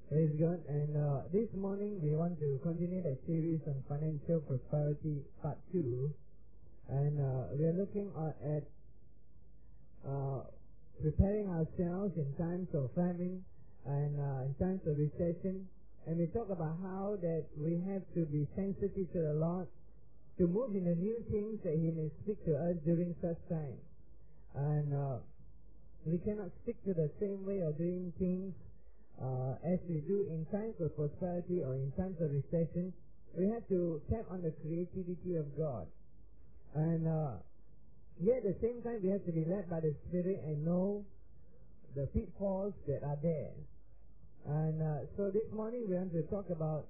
Praise God. And this morning we want to continue the series on financial prosperity part 2. And we are looking at preparing ourselves in times of famine and in times of recession. And we talk about how that we have to be sensitive to the Lord, to move in the new things that He may speak to us during such time. And we cannot stick to the same way of doing things as we do in times of prosperity or in times of recession. We have to tap on the creativity of God. And yet at the same time we have to be led by the Spirit and know the pitfalls that are there. And so this morning we want to talk about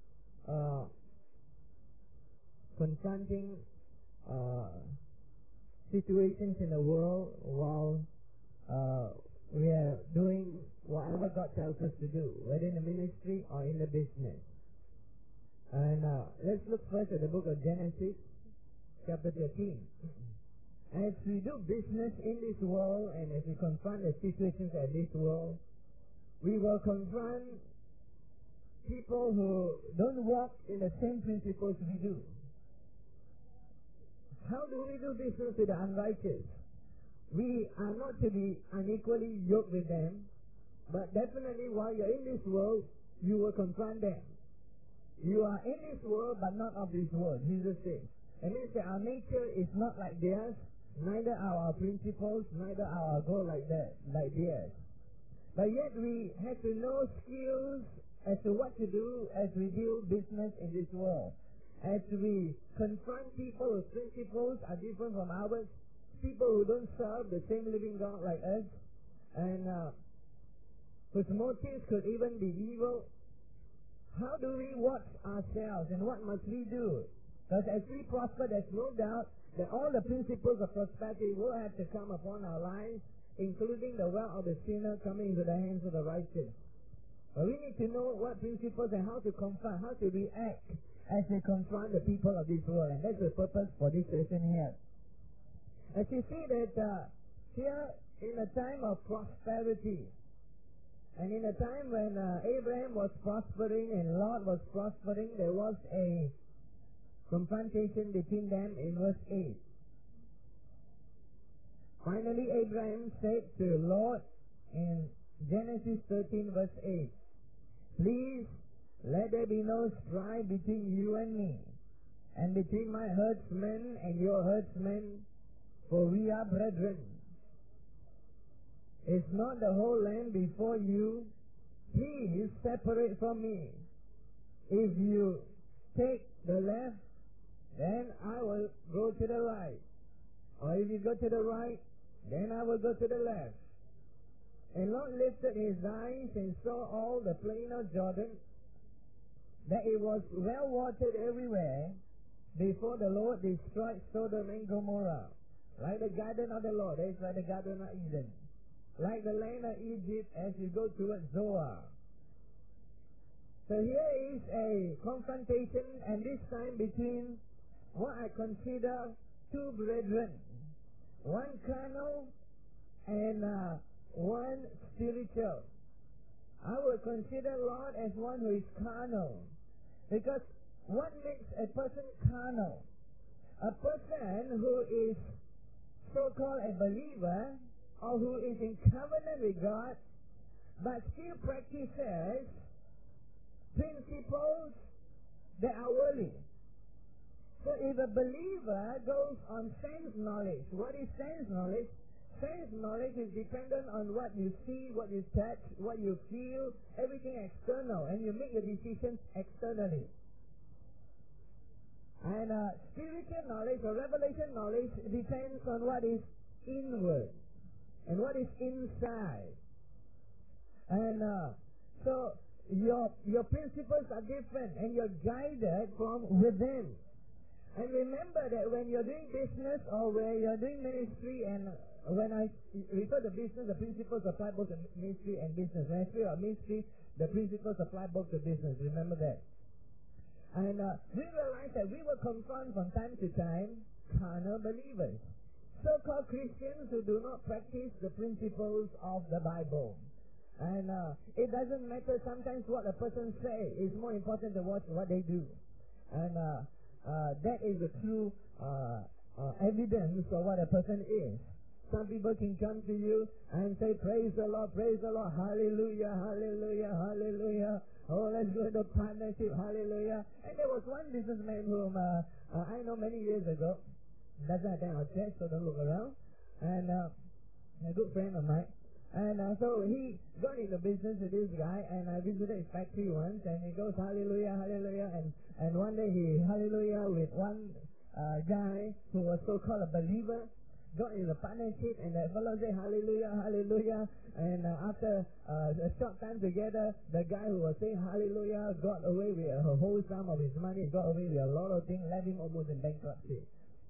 confronting situations in the world while we are doing whatever God tells us to do, whether in the ministry or in the business. And let's look first at the book of Genesis, chapter 13. As we do business in this world and as we confront the situations of this world, we will confront people who don't walk in the same principles we do. How do we do business with the unrighteous? We are not to be unequally yoked with them, but definitely while you're in this world, you will confront them. You are in this world, but not of this world, Jesus says. It means that our nature is not like theirs, neither are our principles, neither are our goals like theirs. But yet we have to know skills as to what to do as we do business in this world. As we confront people whose principles are different from ours, people who don't serve the same living God like us, and whose motives could even be evil. How do we watch ourselves and what must we do? Because as we prosper, there's no doubt that all the principles of prosperity will have to come upon our lives, including the wealth of the sinner coming into the hands of the righteous. But we need to know what principles and how to confront, how to react as we confront the people of this world. And that's the purpose for this session here. As you see that here in a time of prosperity, and in a time when Abraham was prospering and Lot was prospering, there was a confrontation between them in verse 8. Finally, Abraham said to Lot in Genesis 13 verse 8, "Please let there be no strife between you and me, and between my herdsmen and your herdsmen, for we are brethren. Is not the whole land before you? Please separate from me. If you take the left, then I will go to the right. Or if you go to the right, then I will go to the left." And Lot lifted his eyes and saw all the plain of Jordan, that it was well watered everywhere, before the Lord destroyed Sodom and Gomorrah. Like the garden of the Lord, it's like the garden of Eden. Like the land of Egypt as you go towards Zoar. So here is a confrontation, and this time between what I consider two brethren. One carnal and one spiritual. I would consider Lot as one who is carnal. Because what makes a person carnal? A person who is so-called a believer, or who is in covenant with God, but still practices principles that are worldly. So if a believer goes on sense knowledge, what is sense knowledge? Sense knowledge is dependent on what you see, what you touch, what you feel, everything external, and you make your decisions externally. And spiritual knowledge or revelation knowledge depends on what is inward and what is inside. And so your principles are different, and you're guided from within. And remember that when you're doing business or where you're doing ministry, and when I refer to business, the principles apply both to ministry and business. When I speak about ministry, the principles apply both to business. Remember that. And we realize that we will confront from time to time carnal believers, so-called Christians who do not practice the principles of the Bible. And it doesn't matter sometimes what a person say. It's more important than what they do. And that is the true evidence of what a person is. Some people can come to you and say, praise the Lord, hallelujah, hallelujah, hallelujah. Oh, let's go to partnership, hallelujah. And there was one businessman whom I know many years ago. Doesn't attend our church, so don't look around. And a good friend of mine. And so he got into business with this guy, and I visited his factory once, and he goes, hallelujah, hallelujah. And one day he, hallelujah, with one guy who was so-called a believer, got in a partnership, and that fellow said, hallelujah, hallelujah. And after a short time together, the guy who was saying hallelujah got away with a whole sum of his money, got away with a lot of things, left him almost in bankruptcy.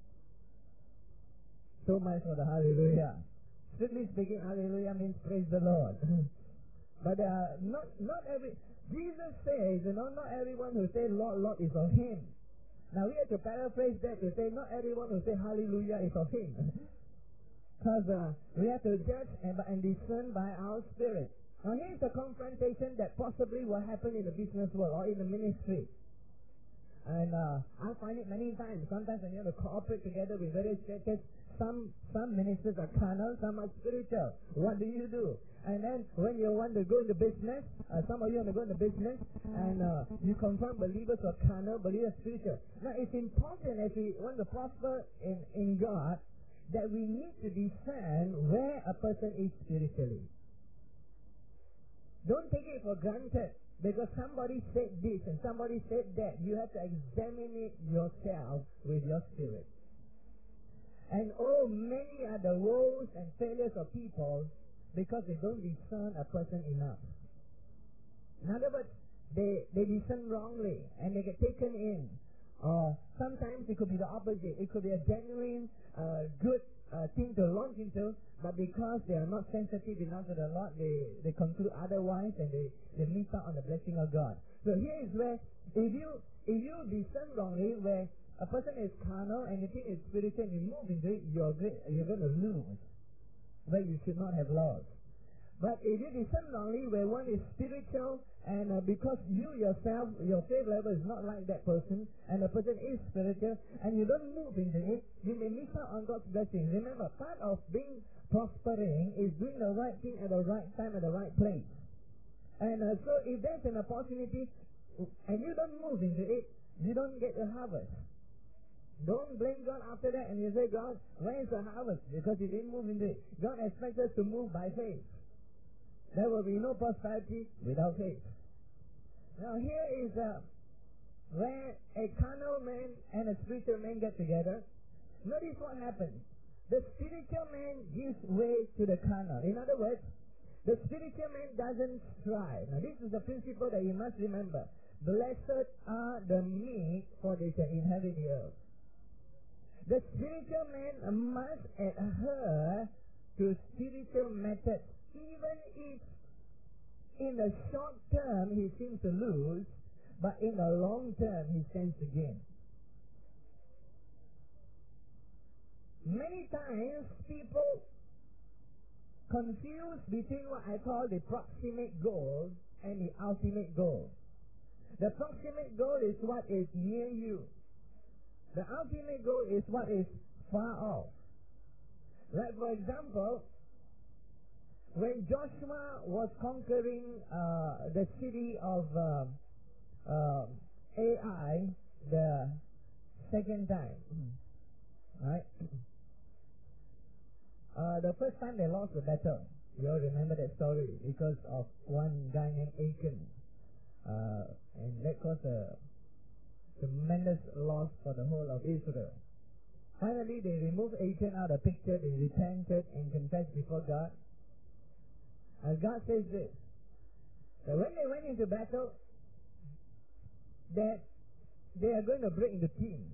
So much for the hallelujah. Strictly speaking, hallelujah means praise the Lord. But not every, Jesus says, not everyone who says Lord, Lord is of Him. Now we have to paraphrase that to say not everyone who says hallelujah is of Him. Because we have to judge and discern by our spirit. Now here's a confrontation that possibly will happen in the business world or in the ministry. And I find it many times. Sometimes when you have to cooperate together with various churches, some ministers are carnal, some are spiritual. What do you do? And then when you want to go into business, some of you want to go into business, and you confront believers who are carnal, believers spiritual. Now it's important as we want to prosper in God that we need to discern where a person is spiritually. Don't take it for granted. Because somebody said this and somebody said that, you have to examine it yourself with your spirit. And many are the woes and failures of people because they don't discern a person enough. In other words, they discern wrongly and they get taken in. Or sometimes it could be the opposite. It could be a genuine, good thing to launch into, but because they are not sensitive enough to the Lord, they conclude otherwise, and they miss out on the blessing of God. So here is where, if you discern wrongly, where a person is carnal and you think it's spiritual and you move into it, you're going to lose where you should not have lost. But if you discern wrongly, where one is spiritual, and because you yourself, your faith level is not like that person, and the person is spiritual, and you don't move into it, you may miss out on God's blessing. Remember, part of being prospering is doing the right thing at the right time at the right place. And so if there's an opportunity, and you don't move into it, you don't get the harvest. Don't blame God after that, and you say, God, where is the harvest? Because you didn't move into it. God expects us to move by faith. There will be no prosperity without faith. Now here is where a carnal man and a spiritual man get together. Notice what happens. The spiritual man gives way to the carnal. In other words, the spiritual man doesn't strive. Now this is the principle that you must remember. Blessed are the meek, for they shall inherit the earth. The spiritual man must adhere to spiritual methods, even if in the short term he seems to lose, but in the long term he stands to gain. Many times people confuse between what I call the proximate goal and the ultimate goal. The proximate goal is what is near you. The ultimate goal is what is far off. Like for example, when Joshua was conquering the city of Ai the second time, right? The first time they lost the battle. You all remember that story because of one guy named Achan, and that caused a tremendous loss for the whole of Israel. Finally, they removed Achan out of the picture. They repented and confessed before God. And God says this, that when they went into battle, that they are going to break into teams.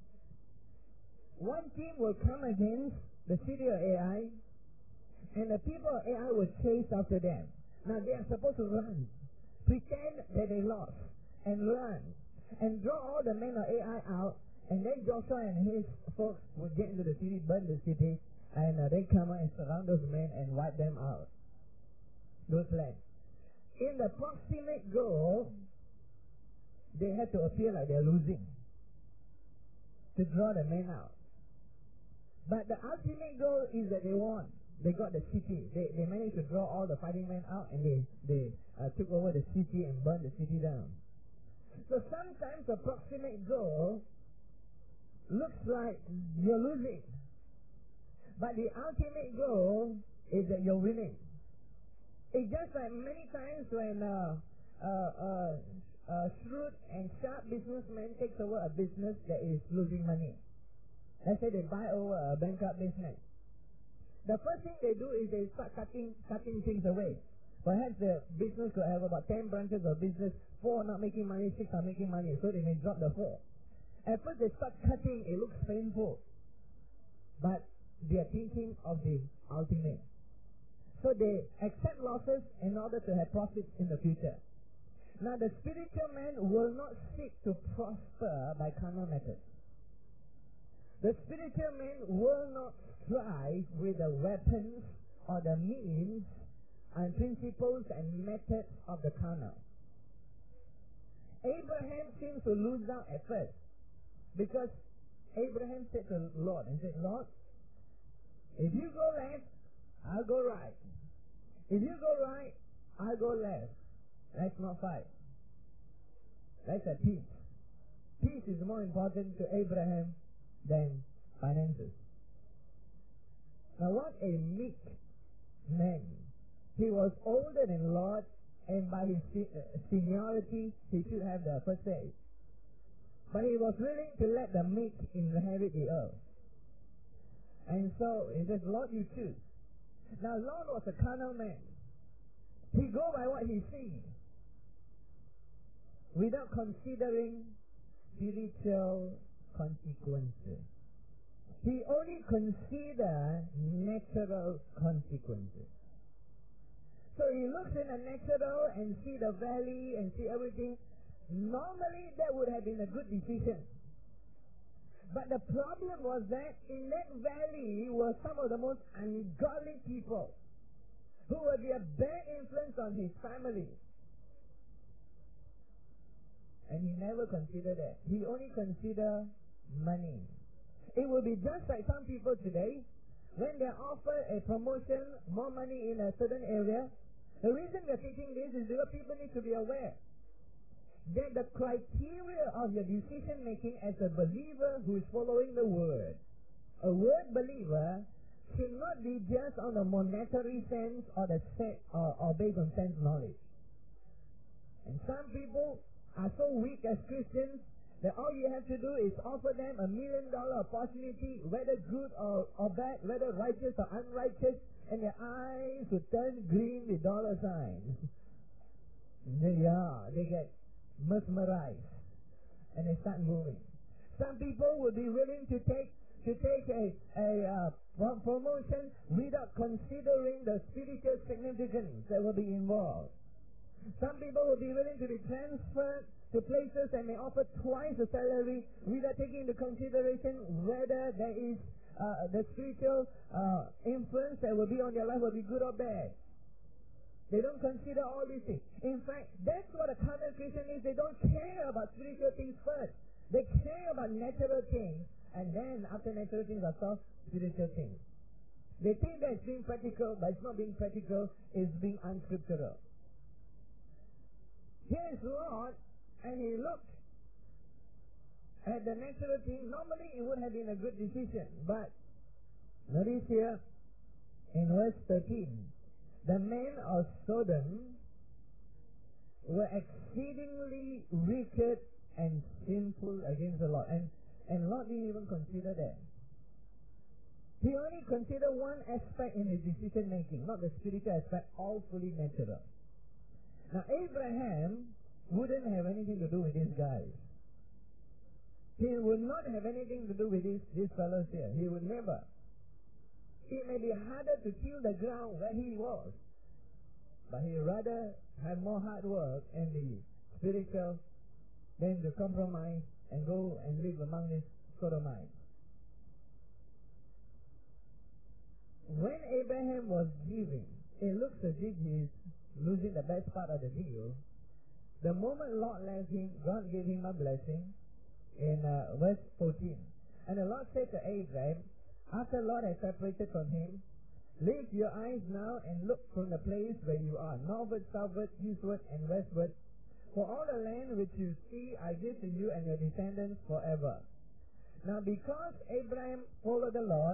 One team will come against the city of Ai, and the people of Ai will chase after them. Now they are supposed to run, pretend that they lost, and run, and draw all the men of Ai out, and then Joshua and his folks will get into the city, burn the city, and they come out and surround those men and wipe them out. those lands. In the proximate goal, they had to appear like they're losing to draw the men out. But the ultimate goal is that they won. They got the city. They managed to draw all the fighting men out, and they took over the city and burned the city down. So sometimes the proximate goal looks like you're losing, but the ultimate goal is that you're winning. It's just like many times when a shrewd and sharp businessman takes over a business that is losing money. Let's say they buy over a bankrupt business. The first thing they do is they start cutting things away. Perhaps the business could have about 10 branches of business, 4 are not making money, 6 are making money, so they may drop the 4. At first they start cutting, it looks painful, but they are thinking of the ultimate. So they accept losses in order to have profits in the future. Now the spiritual man will not seek to prosper by carnal methods. The spiritual man will not strive with the weapons or the means and principles and methods of the carnal. Abraham seems to lose out at first, because Abraham said to the Lord, and said, Lord, if you go left, I'll go right. If you go right, I'll go left. Let's not fight. That's a peace. Peace is more important to Abraham than finances. Now what a meek man. He was older than Lot, and by his seniority, he should have the first say. But he was willing to let the meek inherit the earth. And so he says, Lord, you choose. Now Lot was a carnal man. He go by what he sees, without considering spiritual consequences. He only considers natural consequences. So he looks in the natural and see the valley and see everything. Normally that would have been a good decision. But the problem was that in that valley were some of the most ungodly people who would be a bad influence on his family. And he never considered that. He only considered money. It will be just like some people today, when they are offered a promotion, more money in a certain area. The reason we are teaching this is because people need to be aware that the criteria of your decision making as a believer who is following the Word, a Word believer, should not be just on the monetary sense or the or based on sense knowledge. And some people are so weak as Christians that all you have to do is offer them $1 million opportunity, whether good or bad, whether righteous or unrighteous, and their eyes would turn green with dollar signs. They get mesmerized and they start moving. Some people will be willing to take a promotion without considering the spiritual significance that will be involved. Some people will be willing to be transferred to places that may offer twice the salary without taking into consideration whether there is the spiritual influence that will be on their life will be good or bad. They don't consider all these things. In fact, that's what a carnal Christian is. They don't care about spiritual things first. They care about natural things, and then after natural things are solved, spiritual things. They think that it's being practical, but it's not being practical, it's being unscriptural. Here is Lot, and he looked at the natural thing. Normally it would have been a good decision, but notice here in verse 13, the men of Sodom were exceedingly wicked and sinful against the Lord. And Lot didn't even consider that. He only considered one aspect in his decision making, not the spiritual aspect, all fully natural. Now Abraham wouldn't have anything to do with these guys. He would not have anything to do with these fellows here. He would never. It may be harder to till the ground where he was, but he rather have more hard work in the spiritual than to compromise and go and live among these Sodomites. When Abraham was giving, it looks as if he is losing the best part of the deal, the moment Lot left him, God gave him a blessing in verse 14. And the Lord said to Abraham, after Lot had separated from him, lift your eyes now and look from the place where you are, northward, southward, eastward, and westward. For all the land which you see I give to you and your descendants forever. Now because Abraham followed the Lord,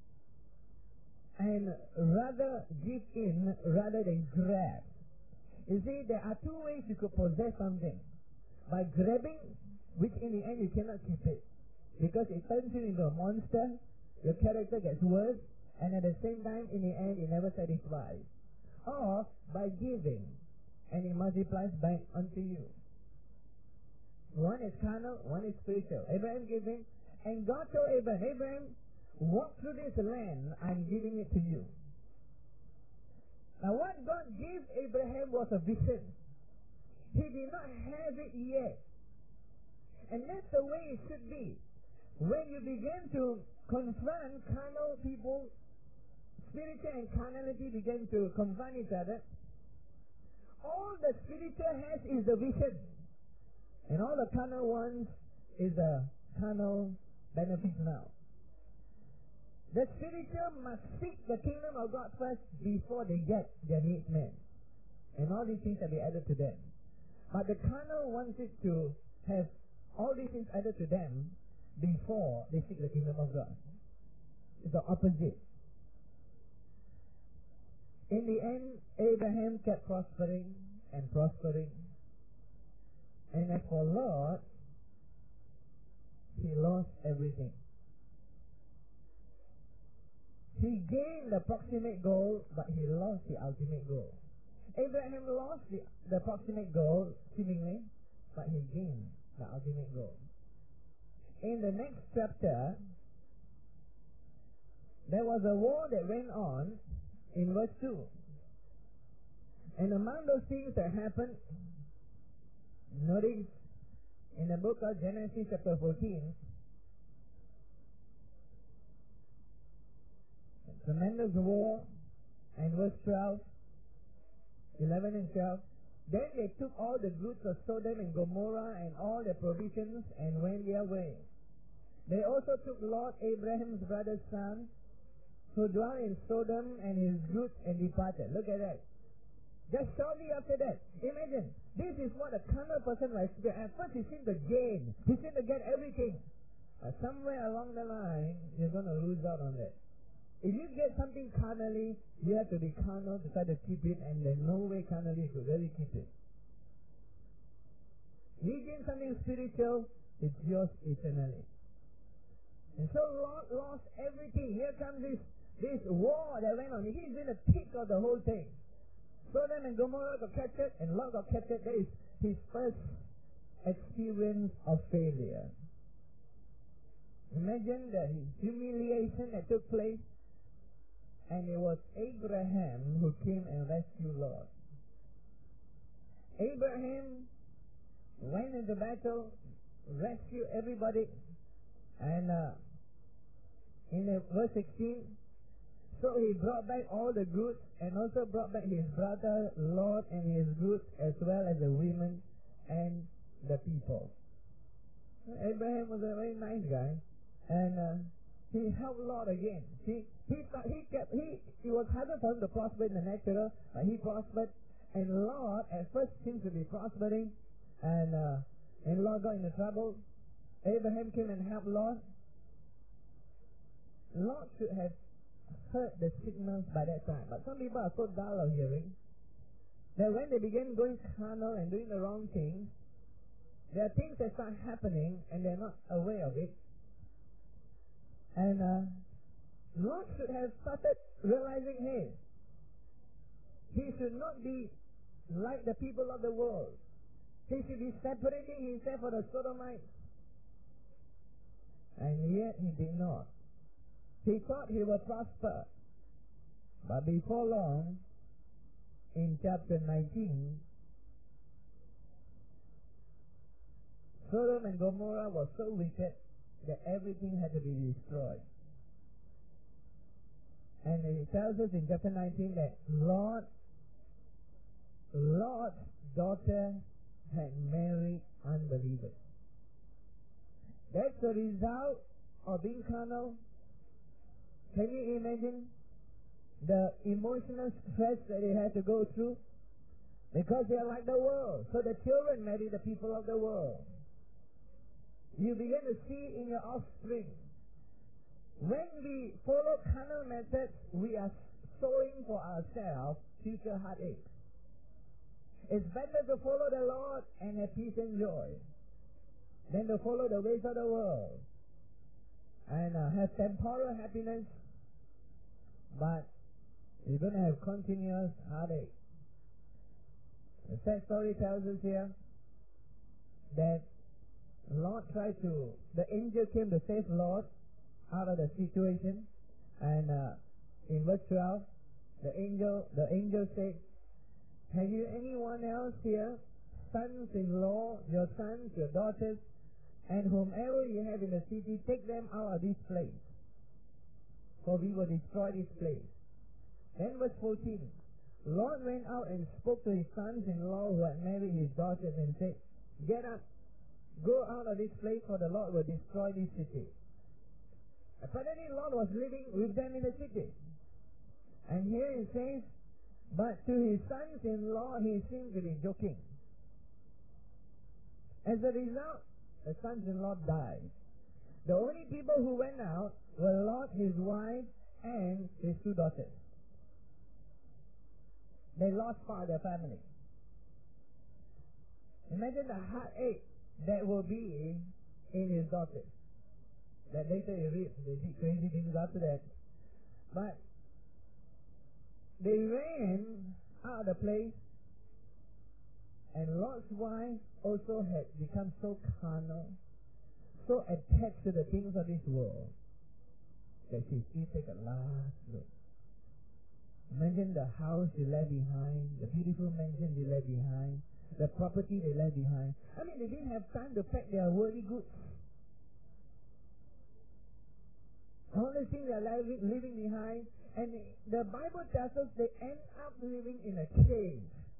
and rather give in rather than grab. You see, there are two ways you could possess something. By grabbing, which in the end you cannot keep it. Because it turns you into a monster, your character gets worse, and at the same time, in the end, it never satisfies. Or by giving, and it multiplies back unto you. One is carnal, one is spiritual. Abraham giving, and God told Abraham, walk through this land, I'm giving it to you. Now what God gave Abraham was a vision. He did not have it yet. And that's the way it should be. When you begin to confront carnal people, spiritual and carnality begin to confront each other, all the spiritual has is the vision. And all the carnal ones is the carnal benefit now. The spiritual must seek the kingdom of God first before they get their needs met. And all these things shall be added to them. But the carnal wants it to have all these things added to them before they seek the kingdom of God. It's the opposite. In the end, Abraham kept prospering and prospering. And as for Lot, he lost everything. He gained the proximate goal, but he lost the ultimate goal. Abraham lost the proximate goal, seemingly, but he gained the ultimate goal. In the next chapter, there was a war that went on in verse 2. And among those things that happened, notice in the book of Genesis chapter 14, tremendous war, and verse 12, 11 and 12. Then they took all the goods of Sodom and Gomorrah and all their provisions and went their way. They also took Lot, Abraham's brother's son, who dwelt in Sodom, and his goods, and departed. Look at that. Just shortly after that, imagine, this is what a carnal person will experience. At first he seemed to gain, he seemed to get everything. But somewhere along the line, you're going to lose out on that. If you get something carnally, you have to be carnal to try to keep it, and there's no way carnally you could really keep it. You gain something spiritual, it's yours eternally. And so Lot lost everything. Here comes this war that went on. He's in the thick of the whole thing. Sodom and Gomorrah got captured, and Lot got captured. That is his first experience of failure. Imagine the humiliation that took place. And it was Abraham who came and rescued Lot. Abraham went into battle, rescued everybody, and in verse 16, so he brought back all the goods, and also brought back his brother Lot and his goods, as well as the women and the people. Abraham was a very nice guy, and he helped Lot again. It was harder for him to prosper in the natural, but he prospered. And Lot at first seems to be prospering, and Lot got into trouble. Abraham came and helped Lot. Lot should have heard the signals by that time, but some people are so dull of hearing that when they begin going carnal and doing the wrong things, there are things that start happening and they're not aware of it. And Lot should have started realizing, hey, he should not be like the people of the world. He should be separating himself from the Sodomites. And yet he did not. He thought he would prosper. But before long, in chapter 19, Sodom and Gomorrah was so wicked that everything had to be destroyed. And it tells us in chapter 19 that Lot Lot's daughter had married unbelievers. That's the result of being carnal. Can you imagine the emotional stress that they had to go through? Because they are like the world. So the children marry the people of the world. You begin to see in your offspring. When we follow carnal methods, we are sowing for ourselves future heartaches. It's better to follow the Lord and have peace and joy than to follow the ways of the world and have temporal happiness, but you're going to have continuous heartache. The sad story tells us here that the angel came to save Lot out of the situation, and in verse 12, the angel said, have you anyone else here, sons-in-law, your sons, your daughters, and whomever you have in the city, take them out of this place, for we will destroy this place. Then verse 14, Lot went out and spoke to his sons-in-law who had married his daughters and said, get up, go out of this place, for the Lord will destroy this city. Apparently Lot was living with them in the city. And here it says, but to his sons-in-law he seemed to be joking. As a result, the sons-in-law died. The only people who went out were Lot, his wife, and his two daughters. They lost part of their family. Imagine the heartache that will be in his daughters. That later you read, they did crazy things after that. But they ran out of the place, and Lot's wife also had become so carnal, so attached to the things of this world, that she still take a last look. Imagine the house she left behind, the beautiful mansion they left behind, the property they left behind. I mean, they didn't have time to pack their worldly goods. All the things they are living behind, and the Bible tells us they end up living in a cave.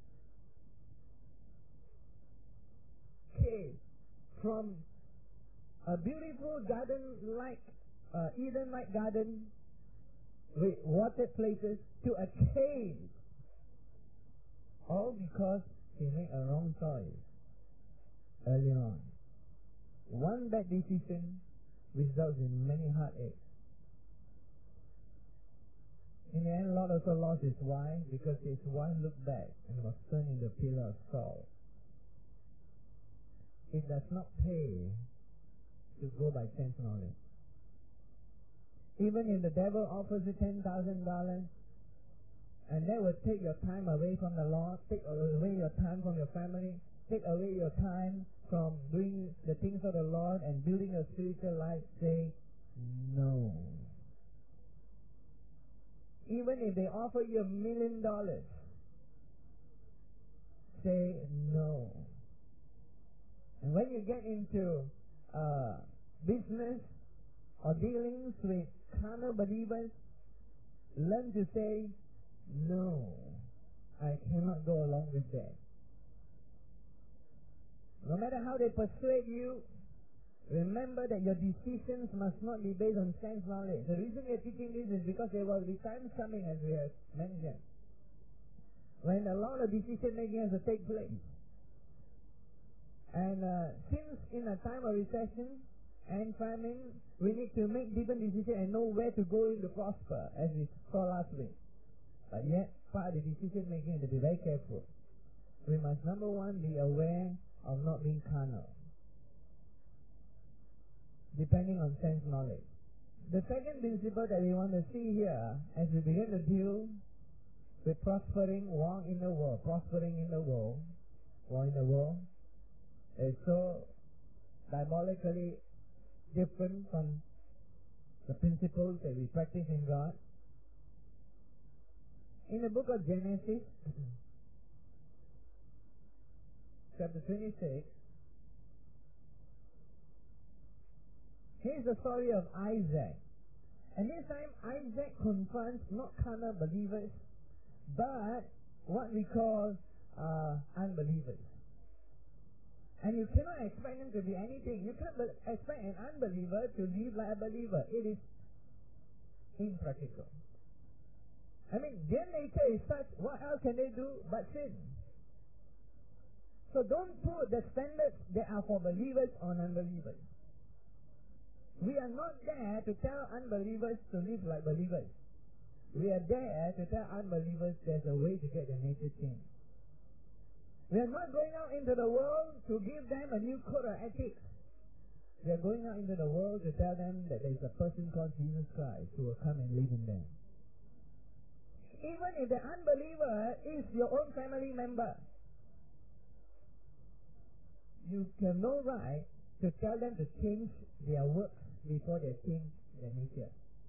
Cave. From a beautiful garden-like, Eden-like garden with watered places to a cave. All because he made a wrong choice early on. One bad decision results in many heartaches. In the end, Lot also lost his wife because his wife looked back and was turned into a pillar of salt. It does not pay to go by sense knowledge. Even if the devil offers you $10,000, and that will take your time away from the Lord, take away your time from your family, take away your time from doing the things of the Lord and building a spiritual life, say no. Even if they offer you $1 million, say no. And when you get into business or dealings with carnal believers, learn to say, no, I cannot go along with that. No matter how they persuade you, remember that your decisions must not be based on sense knowledge. The reason we are teaching this is because there will be times coming, as we have mentioned, when a lot of decision making has to take place. And since in a time of recession and famine, we need to make different decisions and know where to go in to prosper, as we saw last week. But yet, part of the decision making is to be very careful. We must, number one, be aware of not being carnal, depending on sense knowledge. The second principle that we want to see here, as we begin to deal with prospering war in the world, war in the world, is so diabolically different from the principles that we practice in God. In the book of Genesis, chapter 26, here's the story of Isaac. And this time Isaac confronts not carnal believers, but what we call unbelievers. And you cannot expect them to be anything. You can't expect an unbeliever to live like a believer. It is impractical. I mean, their nature is such, what else can they do but sin? So don't put the standards that are for believers on unbelievers. We are not there to tell unbelievers to live like believers. We are there to tell unbelievers there's a way to get their nature changed. We are not going out into the world to give them a new code of ethics. We are going out into the world to tell them that there is a person called Jesus Christ who will come and live in them. Even if the unbeliever is your own family member, you have no right to tell them to change their works before they change their nature.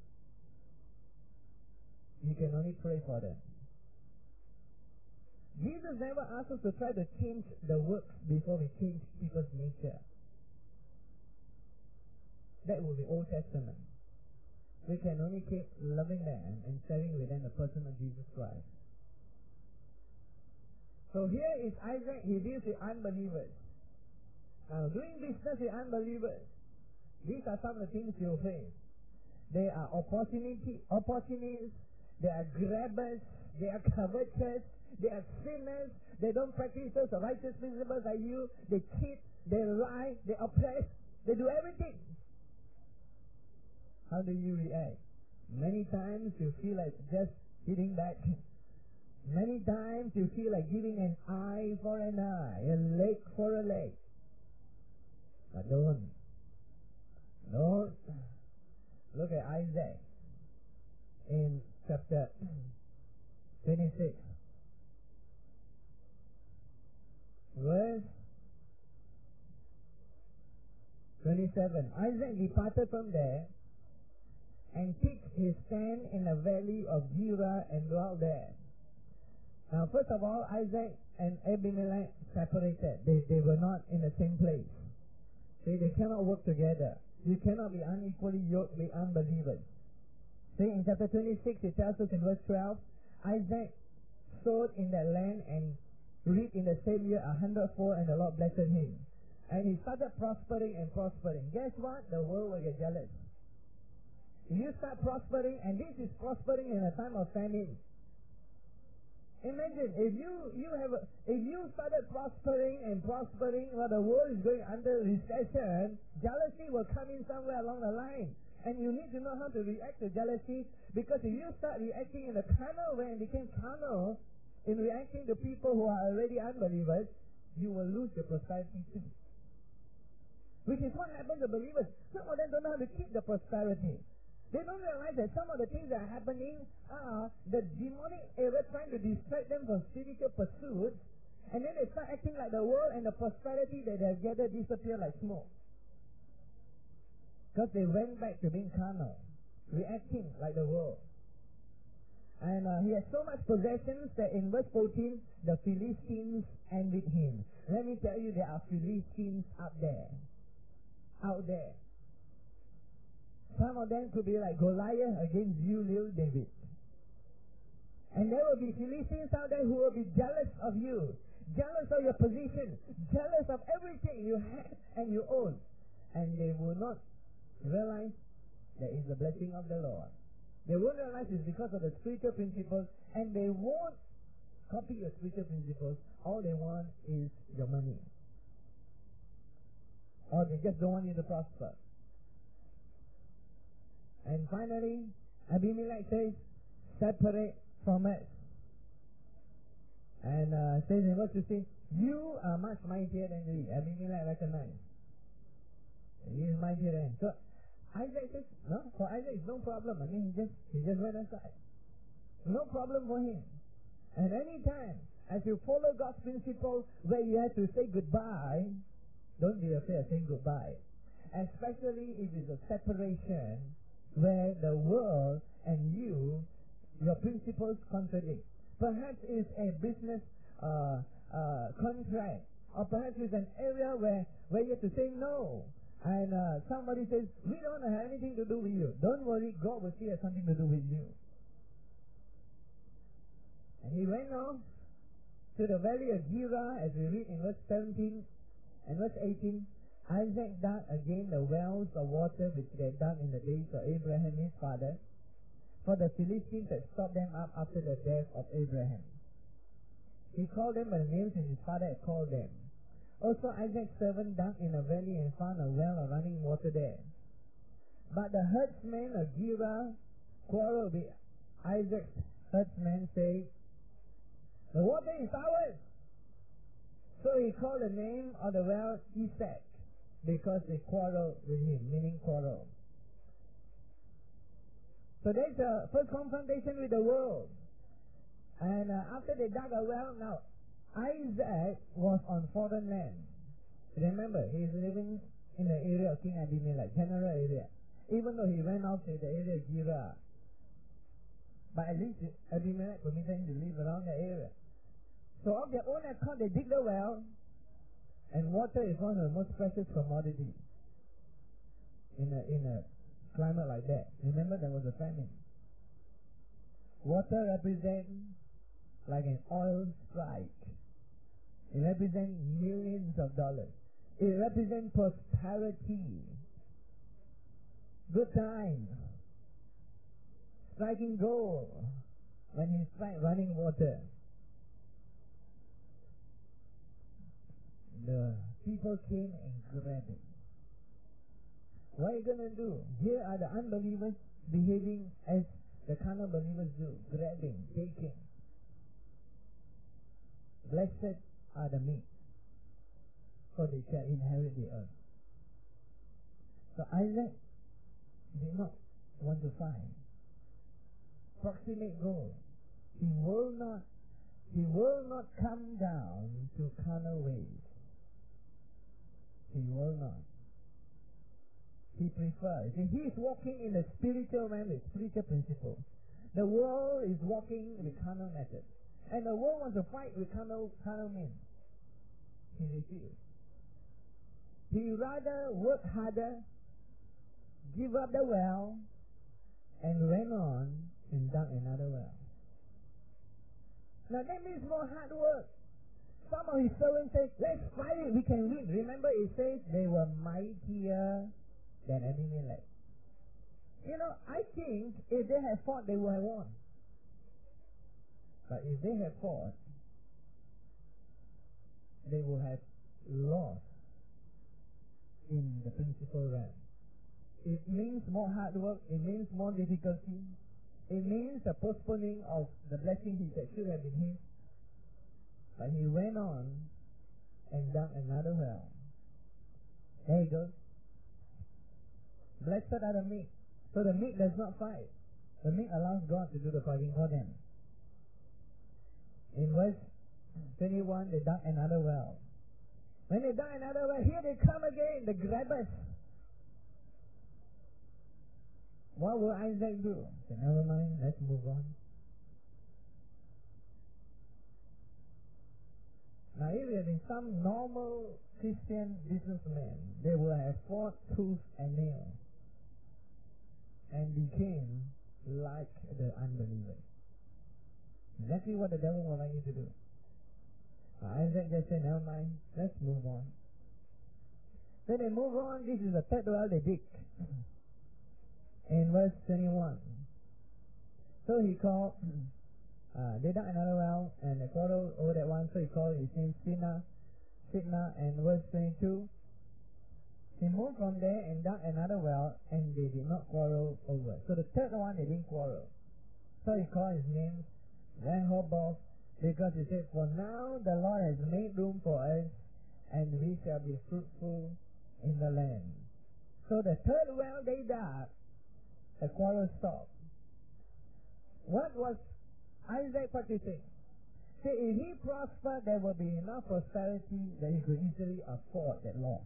You can only pray for them. Jesus never asked us to try to change the works before we change people's nature. That will be Old Testament. We can only keep loving them and sharing with them the person of Jesus Christ. So here is Isaac, he deals with unbelievers. Now, doing business with unbelievers, these are some of the things you'll face. They are opportunists, they are grabbers, they are covetous, they are sinners, they don't practice those righteous principles like you, they cheat, they lie, they oppress, they do everything. How do you react? Many times you feel like just hitting back. Many times you feel like giving an eye for an eye, a leg for a leg. But don't. Look at Isaac in chapter 26. Verse 27. Isaac departed from there and pitched his tent in the valley of Gerar and dwelt there. Now, first of all, Isaac and Abimelech separated. They were not in the same place. See, they cannot work together. You cannot be unequally yoked with unbelievers. See, in chapter 26, it tells us in verse 12, Isaac sowed in that land and reaped in the same year 100-fold, and the Lord blessed him. And he started prospering and prospering. Guess what? The world will get jealous. If you start prospering, and this is prospering in a time of famine. Imagine if you started prospering while the world is going under recession, jealousy will come in somewhere along the line. And you need to know how to react to jealousy, because if you start reacting in a carnal way and become carnal in reacting to people who are already unbelievers, you will lose your prosperity too. Which is what happens to believers. Some of them don't know how to keep the prosperity. They don't realize that some of the things that are happening are the demonic area trying to distract them from spiritual pursuits, and then they start acting like the world, and the prosperity that they have gathered disappear like smoke. Because they went back to being carnal, reacting like the world. And he had so much possessions that in verse 14, the Philistines envied him. Let me tell you, there are Philistines out there. Out there. Some of them could be like Goliath against you, little David. And there will be Philistines out there who will be jealous of you, jealous of your position, jealous of everything you have and you own. And they will not realize there is the blessing of the Lord. They won't realize it's because of the spiritual principles, and they won't copy your spiritual principles. All they want is your money. Or they just don't want you to prosper. And finally, Abimelech says, separate from us. And says in verse 15, you are much mightier than we. Abimelech recognized. He is mightier than. So Isaac says, no, for Isaac it's no problem. I mean, he just went aside. No problem for him. And any time, as you follow God's principle where you have to say goodbye, don't be afraid of saying goodbye. Especially if it's a separation where the world and your principles contradict. Perhaps it's a business contract, or perhaps it's an area where you have to say no. And somebody says, we don't have anything to do with you. Don't worry, God will see has something to do with you. And he went off to the valley of Gerar, as we read in verse 17 and verse 18, Isaac dug again the wells of water which they had dug in the days of Abraham his father, for the Philistines had stopped them up after the death of Abraham. He called them by the names which his father had called them. Also Isaac's servant dug in a valley and found a well of running water there. But the herdsmen of Gerar quarreled with Isaac's herdsmen, saying, "The water is ours." So he called the name of the well Esek, because they quarreled with him, meaning quarrel. So there's a first confrontation with the world. And after they dug a well, now Isaac was on foreign land. Remember, he is living in the area of King Abimelech, general area. Even though he went off to the area of Gerar. But at least Abimelech permitted him to live around the area. So of their own account, they dig the well, and water is one of the most precious commodities in a climate like that. Remember, there was a famine. Water represents like an oil strike. It represents millions of dollars. It represents prosperity, good times, striking gold when he strike running water. The people came and grabbed it. What are you going to do? Here are the unbelievers behaving as the carnal believers do, grabbing, taking. Blessed are the meek, for they shall inherit the earth. So Isaac did not want to find proximate goal. He will not come down to carnal ways. He will not. He prefers. He is walking in the spiritual realm with spiritual principles. The world is walking with carnal methods. And the world wants to fight with carnal means. He refused. He rather work harder, give up the well, and went on and dug another well. Now that means more hard work. Some of his servants say, "Let's fight it, we can win." Remember, it says they were mightier than Abimelech. You know, I think if they had fought, they would have won. But if they had fought, they would have lost in the principal realm. It means more hard work, it means more difficulty, it means a postponing of the blessing that should have been his. But he went on and dug another well. There you go. Blessed are the meek. So the meek does not fight. The meek allows God to do the fighting for them. In verse 21, they dug another well. When they dug another well, here they come again, the grabbers. What will Isaac do? So never mind, let's move on. Now, if it had been some normal Christian businessman, they would have fought tooth and nail and became like the unbelievers. Exactly what the devil would like you to do. Isaac just said, never mind, let's move on. Then they move on. This is the third well they dig. In verse 21. So he called, they dug another well, and they quarreled over that one, so he called his name Sidna. And verse 22, he moved from there and dug another well, and they did not quarrel over. So the third one, they didn't quarrel. So he called his name Rehoboth, because he said, "For now the Lord has made room for us, and we shall be fruitful in the land." So the third well they dug, the quarrel stopped. What was Isaac practicing? See, if he prospered, there will be enough prosperity that he could easily afford that loss.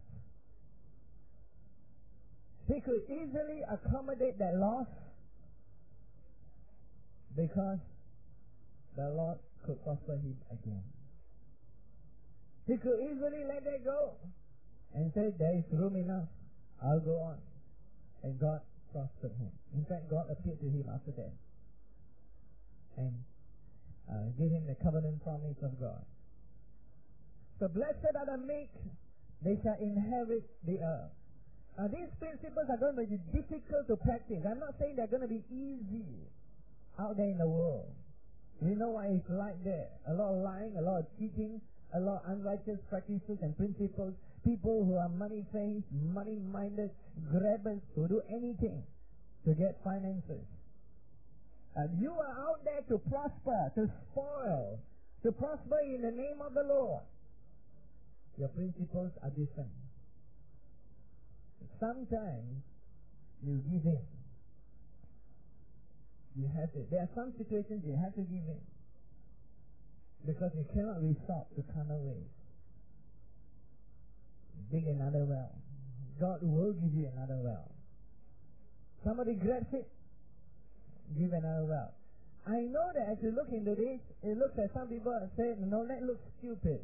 He could easily accommodate that loss because the Lord could prosper him again. He could easily let that go and say, "There is room enough, I'll go on." And God prospered him. In fact, God appeared to him after that and gave him the covenant promise of God. So blessed are the meek, they shall inherit the earth. These principles are going to be difficult to practice. I'm not saying they're going to be easy out there in the world. We know why it's like that. A lot of lying, a lot of cheating, a lot of unrighteous practices and principles. People who are money-faced, money-minded, grabbers who do anything to get finances. And you are out there to prosper, to spoil, to prosper in the name of the Lord. Your principles are different. Sometimes you give in. You have to. There are some situations you have to give in because you cannot resort to carnal ways. Dig another well. God will give you another well. Somebody grabs it, give another well. I know that as you look into this, it looks like some people say, no, that looks stupid.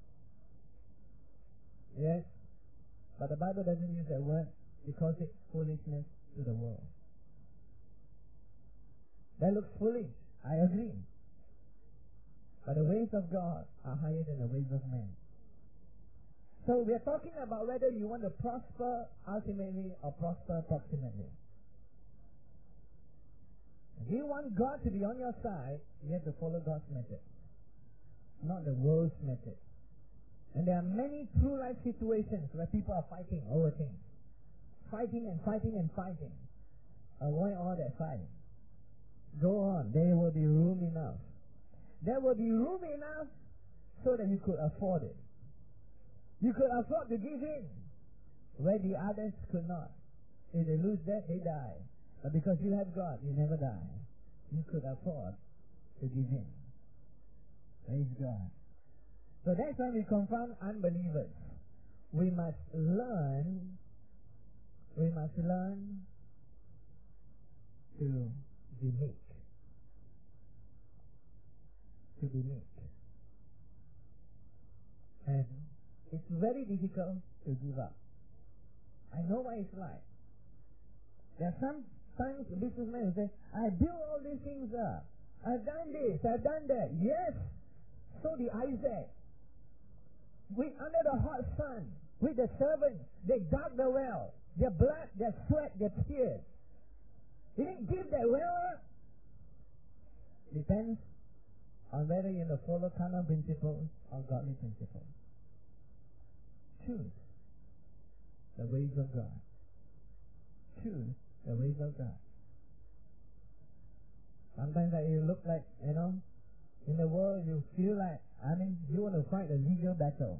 Yes, but the Bible doesn't use that word because it's foolishness to the world. That looks foolish, I agree. But the ways of God are higher than the ways of men. So we are talking about whether you want to prosper ultimately or prosper approximately. If you want God to be on your side, you have to follow God's method, not the world's method. And there are many true life situations where people are fighting over things. Fighting and fighting and fighting. Avoid all that fighting. Go on. There will be room enough. There will be room enough so that you could afford it. You could afford to give in where the others could not. If they lose that, they die. But because you have God, you never die. You could afford to give in. Praise God. So that's when we confront unbelievers. We must learn to be meek. To be meek. And it's very difficult to give up. I know what it's like. There are sometimes businessmen who say, I built all these things up. I've done this, I've done that. Yes, so did Isaac. Under the hot sun, with the servants, they dug the well. Their blood, their sweat, their tears. He didn't give that well up. Depends on whether you follow carnal principles or godly principles. Choose the ways of God. Choose the ways of God. Sometimes you look like, in the world you feel like, you want to fight a legal battle.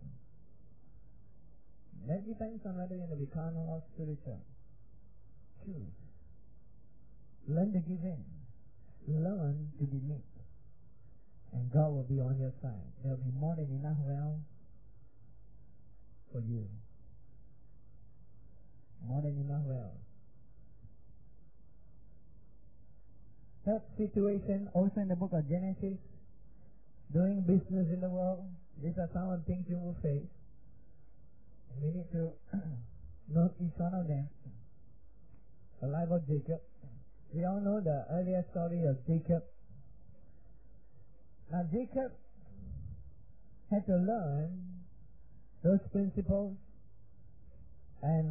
That depends on whether you're going to be carnal or spiritual. Choose. Learn to give in. Learn to be meek. And God will be on your side. There will be more than enough well for you. More than enough well. Third situation, also in the book of Genesis, doing business in the world. These are some of the things you will face. And we need to note each one of them. The life of Jacob. We all know the earlier story of Jacob. Now Jacob had to learn those principles, and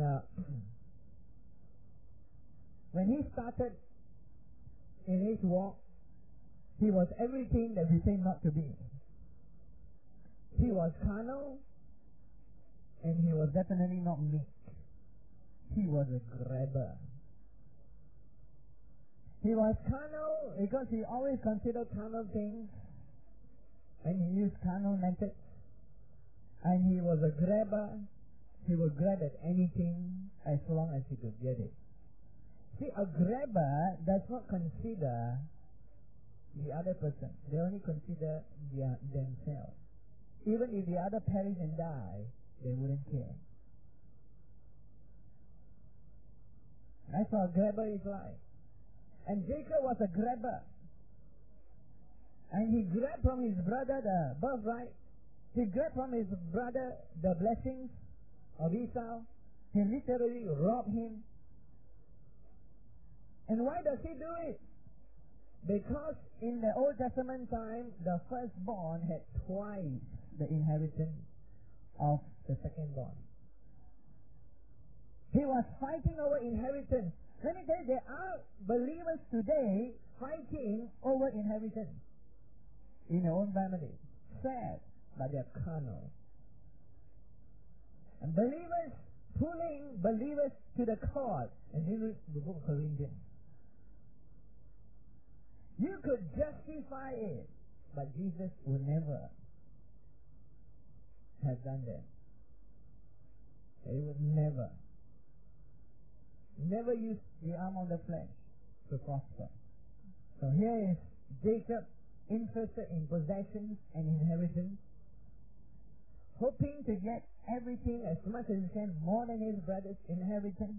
when he started in his walk, he was everything that we say not to be. He was carnal, and he was definitely not meek. He was a grabber. He was carnal because he always considered carnal things, and he used carnal methods. And he was a grabber. He would grab at anything as long as he could get it. See, a grabber does not consider the other person. They only consider themselves. Even if the other perish and die, they wouldn't care. That's what a grabber is like. And Jacob was a grabber. And he grabbed from his brother the birthright. He grabbed from his brother the blessings of Esau. He literally robbed him. And why does he do it? Because in the Old Testament time, the firstborn had twice the inheritance of the second-born. He was fighting over inheritance. Let me tell you, there are believers today fighting over inheritance in their own family. Sad, but they are carnal. And believers pulling believers to the court. And here is the book of Corinthians. You could justify it, but Jesus would never have done that. He would never use the arm of the flesh to prosper. So here is Jacob interested in possessions and inheritance, hoping to get everything as much as he can, more than his brother's inheritance.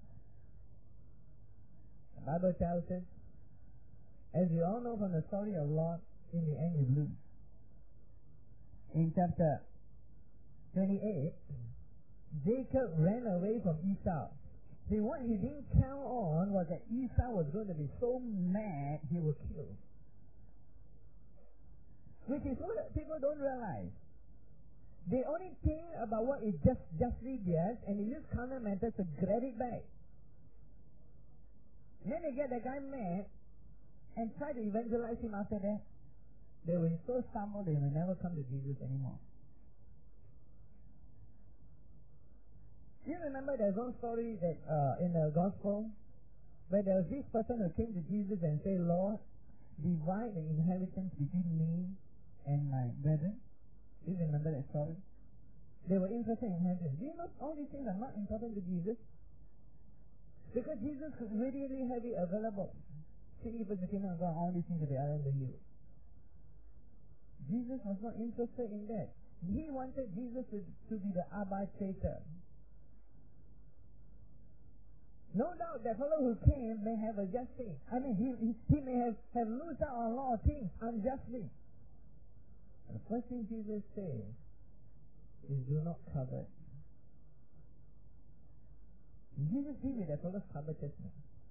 The Bible tells us, as you all know from the story of Lot, in the end you lose. In chapter 28, Jacob ran away from Esau. See, what he didn't count on was that Esau was going to be so mad he would kill. Which is what people don't realize. They only think about what is justly theirs, and they use carnal methods to grab it back. Then they get the guy mad and try to evangelize him after that. They will so stumble they will never come to Jesus anymore. You remember there's one story that in the gospel where there was this person who came to Jesus and said, Lord, divide the inheritance between me and my brethren. Do you remember that story? They were interested in inheritance. Do you know all these things are not important to Jesus? Because Jesus could readily have it available. See, if it's the kingdom of God, all these things will be added to you. Jesus was not interested in that. He wanted Jesus to be the arbitrator. No doubt that fellow who came may have a just thing. I mean, he may have loosed out on a lot of things unjustly. The first thing Jesus says is, do not covet. Jesus deals with that fellow's covetousness.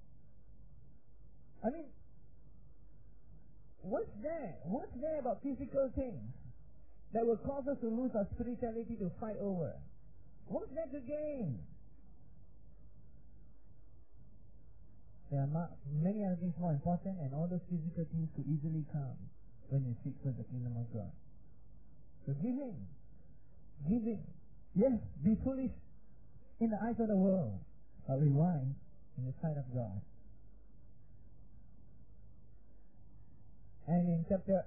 I mean, what's there? What's there about physical things that will cause us to lose our spirituality to fight over? What's there to gain? There are many other things more important, and all those physical things could easily come when you seek for the kingdom of God. So give in. Give in. Yes, be foolish in the eyes of the world, but be wise in the sight of God. And in chapter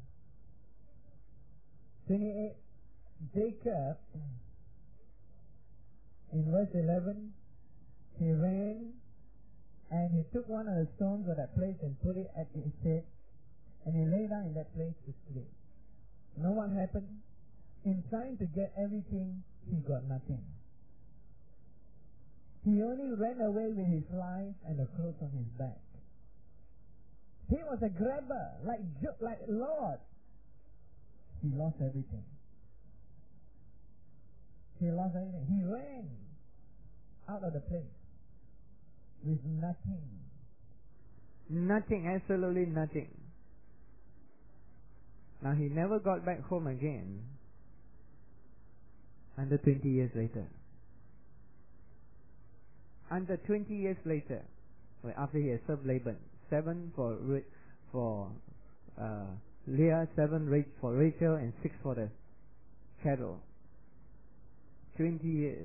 28, Jacob, in verse 11, he ran and he took one of the stones of that place and put it at his head, and he lay down in that place to sleep. You know what happened? In trying to get everything, he got nothing. He only ran away with his life and the clothes on his back. He was a grabber, like Lord. He lost everything. He lost everything. He ran out of the place with nothing. Nothing, absolutely nothing. Now he never got back home again until 20 years later. Until 20 years later, after he had served Laban, 7 for Leah, 7 for Rachel, and 6 for the cattle. 20 years.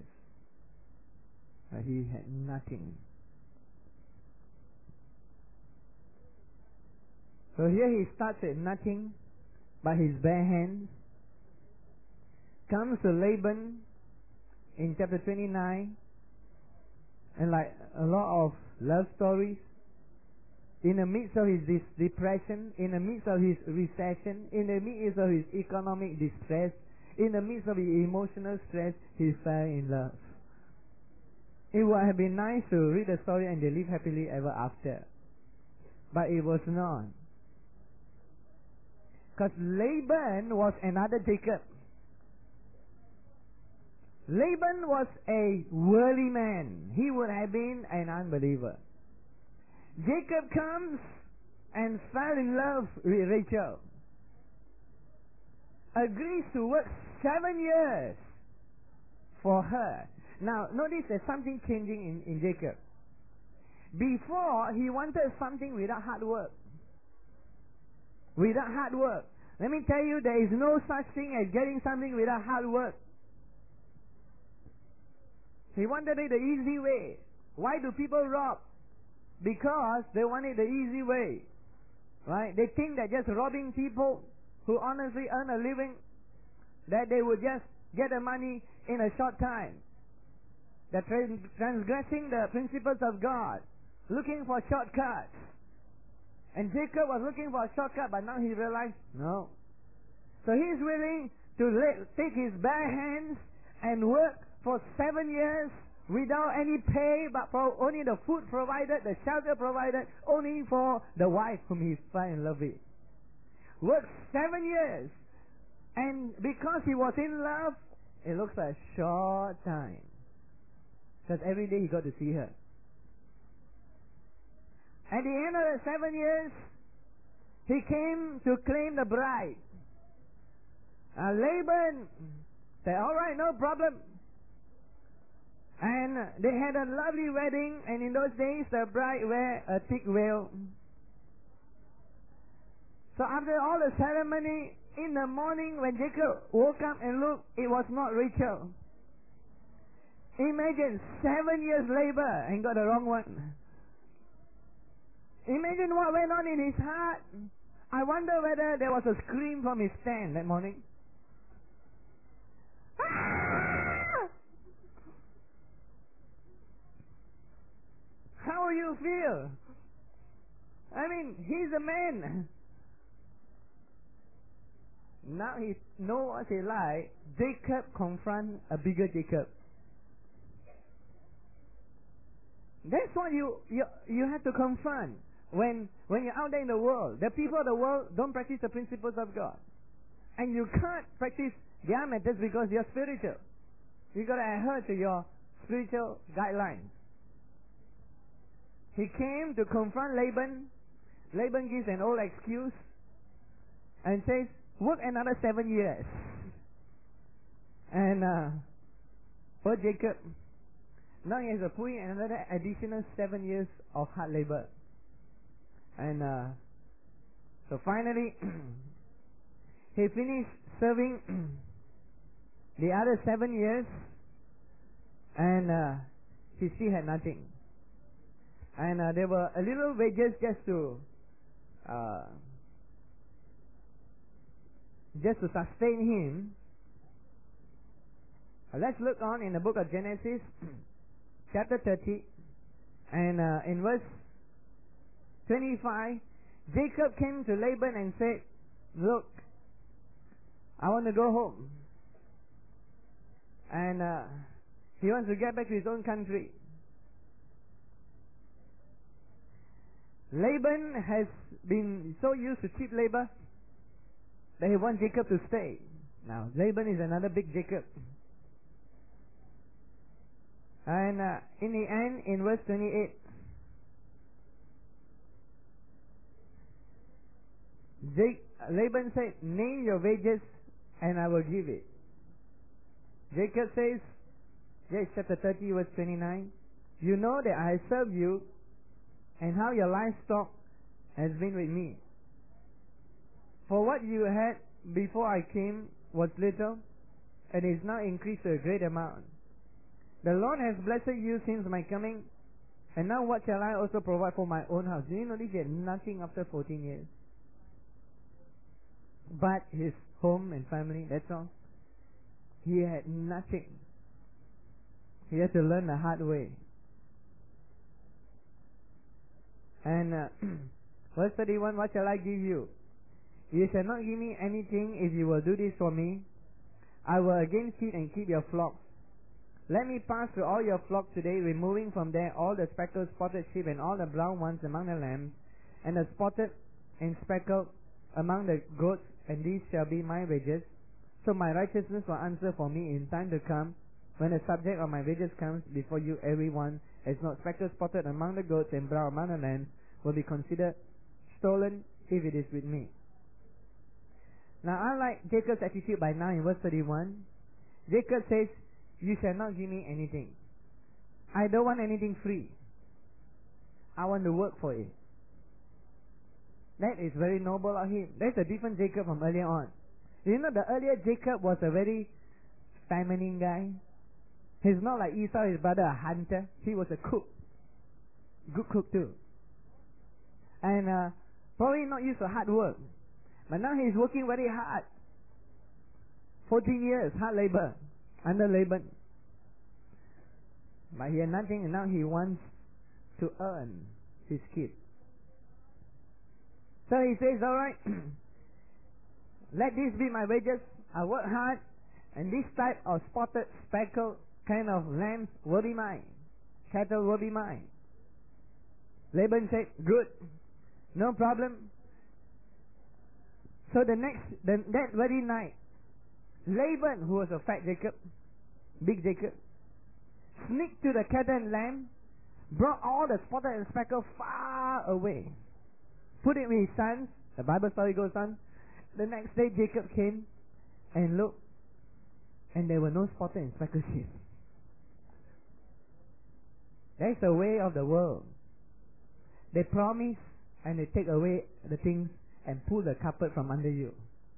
He had nothing. So here he starts at nothing by his bare hands. Comes to Laban in chapter 29, and like a lot of love stories, in the midst of his depression, in the midst of his recession, in the midst of his economic distress, in the midst of his emotional stress, he fell in love. It would have been nice to read the story and they live happily ever after. But it was not. Because Laban was another Jacob. Laban was a worldly man. He would have been an unbeliever. Jacob comes and fell in love with Rachel. Agrees to work 7 years for her. Now, notice there's something changing in Jacob. Before, he wanted something without hard work. Without hard work. Let me tell you, there is no such thing as getting something without hard work. He wanted it the easy way. Why do people rob? Because they want it the easy way. Right? They think that just robbing people who honestly earn a living, that they would just get the money in a short time. They're transgressing the principles of God, looking for shortcuts. And Jacob was looking for a shortcut, but now he realized, no. So he's willing to take his bare hands and work for 7 years without any pay, but for only the food provided, the shelter provided, only for the wife whom he fell in love with. Worked 7 years. And because he was in love, it looks like a short time. Because every day he got to see her. At the end of the 7 years, he came to claim the bride. Laban said, alright, no problem. And they had a lovely wedding, and in those days the bride wear a thick veil. So after all the ceremony, in the morning when Jacob woke up and looked, it was not Rachel. Imagine 7 years labor and got the wrong one. Imagine what went on in his heart. I wonder whether there was a scream from his stand that morning. Ah! How will you feel? I mean, he's a man. Now he knows what he like. Jacob confront a bigger Jacob. That's what you have to confront when you're out there in the world. The people of the world don't practice the principles of God. And you can't practice their methods because you're spiritual. You got to adhere to your spiritual guidelines. He came to confront Laban. Laban gives an old excuse and says, work another 7 years. And for Jacob, now he has to put in another additional 7 years of hard labor. And so finally, he finished serving the other 7 years, and he still had nothing. And there were a little wages just to sustain him. Let's look on in the book of Genesis, chapter 30, and in verse 25, Jacob came to Laban and said, look, I want to go home. And he wants to get back to his own country. Laban has been so used to cheap labor that he wants Jacob to stay. Now, Laban is another big Jacob. And in the end, in verse 28, Laban said, name your wages and I will give it. Jacob says, chapter 30, verse 29, you know that I serve you and how your livestock has been with me. For what you had before I came was little, and is now increased to a great amount. The Lord has blessed you since my coming, and now what shall I also provide for my own house? Do you notice he had nothing after 14 years? But his home and family, that's all. He had nothing. He had to learn the hard way. And verse 31, what shall I give you? You shall not give me anything if you will do this for me. I will again feed and keep your flocks. Let me pass through all your flocks today, removing from there all the speckled, spotted sheep and all the brown ones among the lambs, and the spotted and speckled among the goats, and these shall be my wages. So my righteousness will answer for me in time to come. When the subject of my wages comes before you, everyone as not speckled, spotted among the goats and brown among the lambs will be considered stolen if it is with me. Now, unlike Jacob's attitude by now in verse 31, Jacob says, you shall not give me anything. I don't want anything free. I want to work for it. That is very noble of him. That's a different Jacob from earlier on. You know, the earlier Jacob was a very feminine guy. He's not like Esau, his brother, a hunter. He was a cook. Good cook too. And probably not used to hard work. But now he's working very hard. 14 years, hard labor, under Laban. But he had nothing, and now he wants to earn his keep. So he says, alright, let this be my wages. I work hard, and this type of spotted, speckled kind of lambs will be mine. Cattle will be mine. Laban said, good, no problem. So that very night, Laban, who was a fat Jacob, big Jacob, sneaked to the cattle and lamb, brought all the spotted and speckled far away, put it with his sons. The Bible story goes on. The next day Jacob came and looked, and there were no spotted and speckled sheep. That's the way of the world. They promise and they take away the things and pull the carpet from under you.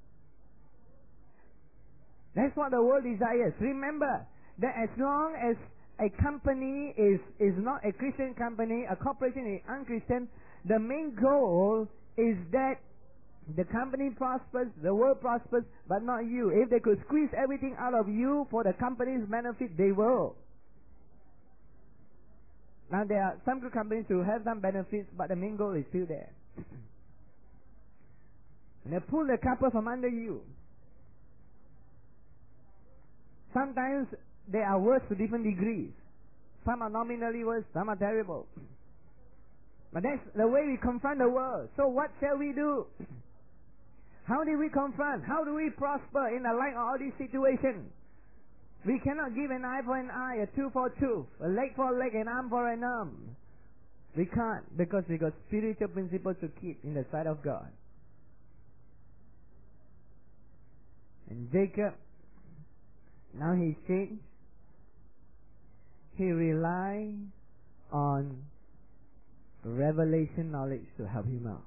That's what the world desires. Remember that as long as a company is not a Christian company, a corporation is unchristian, the main goal is that the company prospers, the world prospers, but not you. If they could squeeze everything out of you for the company's benefit, they will. Now there are some good companies who have some benefits, but the main goal is still there. And they pull the carpet from under you. Sometimes they are worse to different degrees. Some are nominally worse, some are terrible. But that's the way we confront the world. So what shall we do? How do we confront? How do we prosper in the light of all these situations? We cannot give an eye for an eye, a tooth for a tooth, a leg for a leg, an arm for an arm. We can't, because we got spiritual principles to keep in the sight of God. And Jacob, now he's changed. He relies on revelation knowledge to help him out.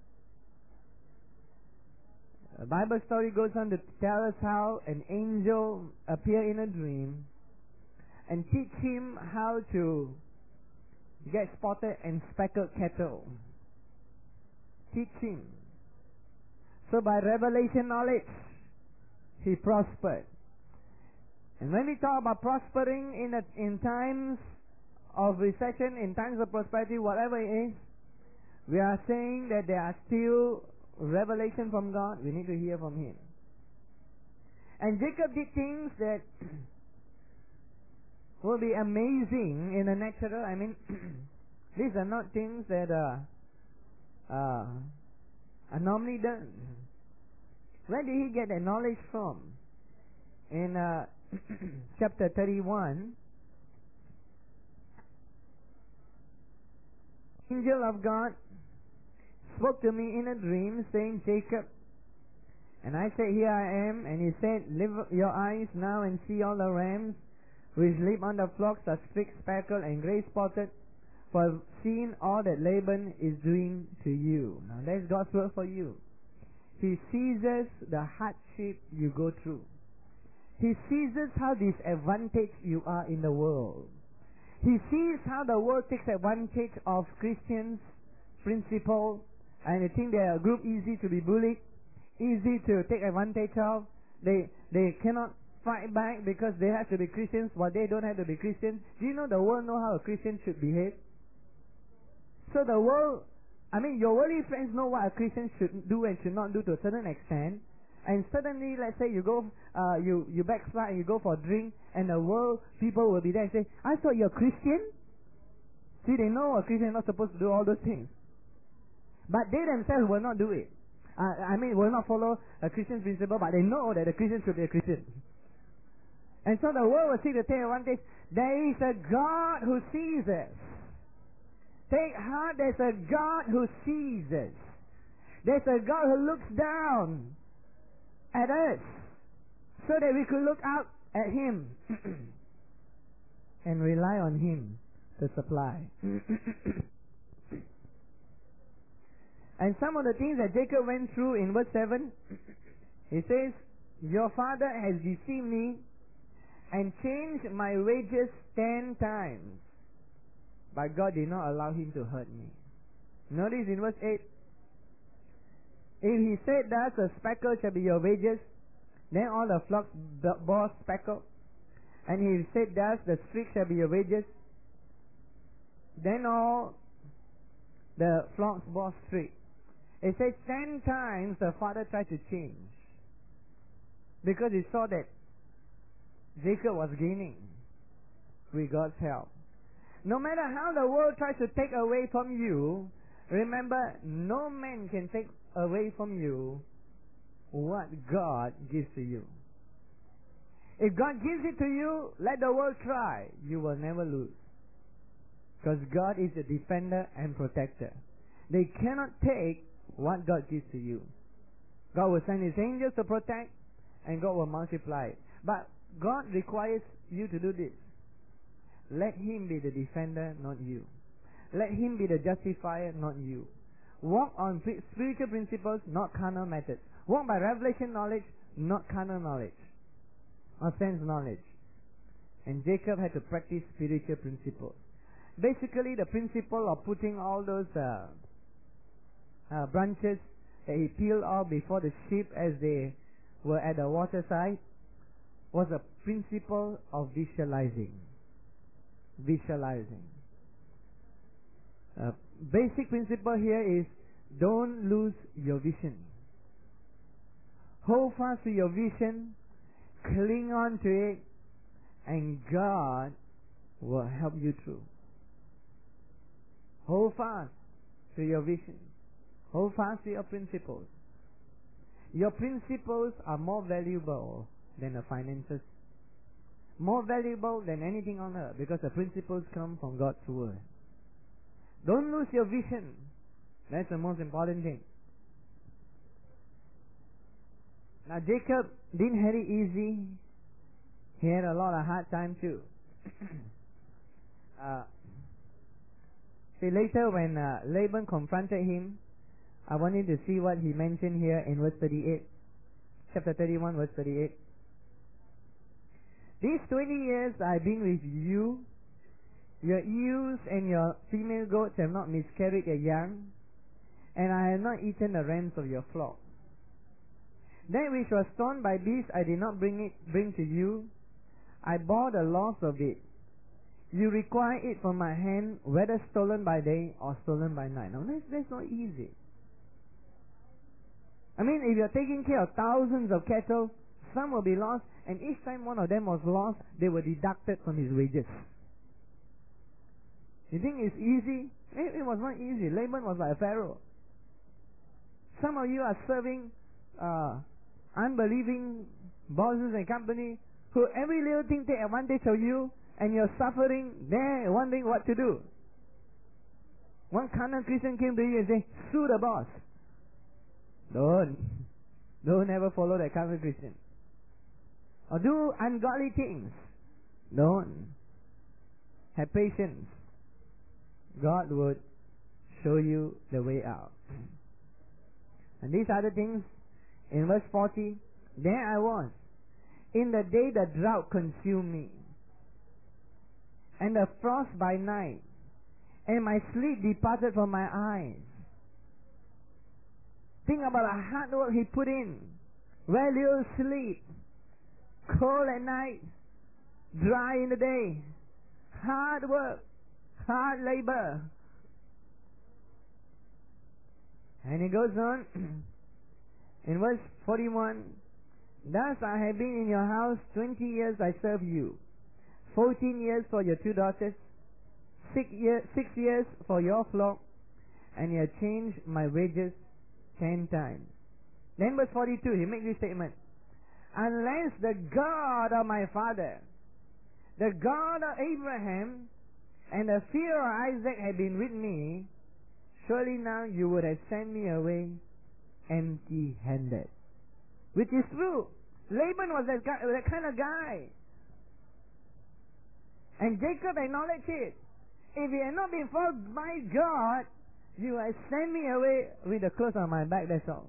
The Bible story goes on to tell us how an angel appeared in a dream and teach him how to get spotted and speckled cattle. Teach him. So by revelation knowledge, he prospered. And when we talk about prospering in times of recession, in times of prosperity, whatever it is, we are saying that there are still revelation from God. We need to hear from Him. And Jacob did things that will be amazing in the natural. I mean, these are not things that are normally done. Where did he get the knowledge from? In chapter 31, angel of God spoke to me in a dream, saying, Jacob. And I said, here I am. And he said, lift your eyes now and see all the rams which sleep on the flocks are spick, speckled, and grey spotted, for I've seen all that Laban is doing to you. Now that's God's word for you. He seizes the hardship you go through. He seizes how disadvantaged you are in the world. He sees how the world takes advantage of Christians' principle, and they think they are a group easy to be bullied, easy to take advantage of. They cannot fight back because they have to be Christians while they don't have to be Christians. Do you know the world know how a Christian should behave? So the world, your worldly friends know what a Christian should do and should not do to a certain extent. And suddenly, let's say you go, you backslide and you go for a drink, and the world people will be there and say, I thought you're a Christian? See, they know a Christian is not supposed to do all those things. But they themselves will not do it. Will not follow a Christian principle, but they know that a Christian should be a Christian. And so the world will see the take advantage. There is a God who sees us. Take heart, there's a God who sees us. There's a God who looks down at us so that we could look out at Him. and rely on Him to supply. And some of the things that Jacob went through in verse 7, he says, your father has deceived me and changed my wages 10 times. But God did not allow him to hurt me. Notice in verse 8, if he said thus, a speckle shall be your wages, then all the flocks bore speckle. And he said thus, the streak shall be your wages, then all the flocks bore streak. It says 10 times the father tried to change, because he saw that Jacob was gaining with God's help. No matter how the world tries to take away from you, remember, no man can take away from you what God gives to you. If God gives it to you, let the world try. You will never lose. Because God is a defender and protector. They cannot take what God gives to you. God will send His angels to protect, and God will multiply it. But God requires you to do this. Let Him be the defender, not you. Let Him be the justifier, not you. Walk on spiritual principles, not carnal methods. Walk by revelation knowledge, not carnal knowledge or sense knowledge. And Jacob had to practice spiritual principles. Basically, the principle of putting all those branches that he peeled off before the sheep as they were at the waterside was a principle of visualizing. Visualizing. Basic principle here is don't lose your vision. Hold fast to your vision, cling on to it, and God will help you through. Hold fast to your vision. Hold fast to your principles. Your principles are more valuable than the finances. More valuable than anything on earth, because the principles come from God's word. Don't lose your vision. That's the most important thing. Now Jacob didn't have it easy. He had a lot of hard time too. See, later when Laban confronted him, I want you to see what he mentioned here in verse 38. Chapter 31, verse 38. These 20 years I've been with you. Your ewes and your female goats have not miscarried their young, and I have not eaten the rams of your flock. That which was torn by beasts I did not bring to you. I bore the loss of it. You require it from my hand, whether stolen by day or stolen by night. Now that's not easy. I mean, if you're taking care of thousands of cattle, some will be lost, and each time one of them was lost, they were deducted from his wages. You think it's easy? It was not easy. Laban was like a pharaoh. Some of you are serving unbelieving bosses and company who every little thing take advantage of you, and you're suffering there, wondering what to do. One carnal Christian came to you and said, sue the boss. Don't ever follow that carnal Christian. Or do ungodly things. Don't. Have patience. God would show you the way out. And these other things, in verse 40, there I was, in the day the drought consumed me, and the frost by night, and my sleep departed from my eyes. Think about the hard work he put in. Very little sleep, cold at night, dry in the day, hard work, hard labor. And it goes on in verse 41, thus I have been in your house 20 years I serve you, 14 years for your 2 daughters, 6 years for your flock, and you have changed my wages 10 times. Then verse 42, he makes this statement, unless the God of my father, the God of Abraham, and the fear of Isaac had been with me, surely now you would have sent me away empty-handed. Which is true. Laban was that kind of guy. And Jacob acknowledged it. If it had not been for my God, you had sent me away with the clothes on my back, that's all.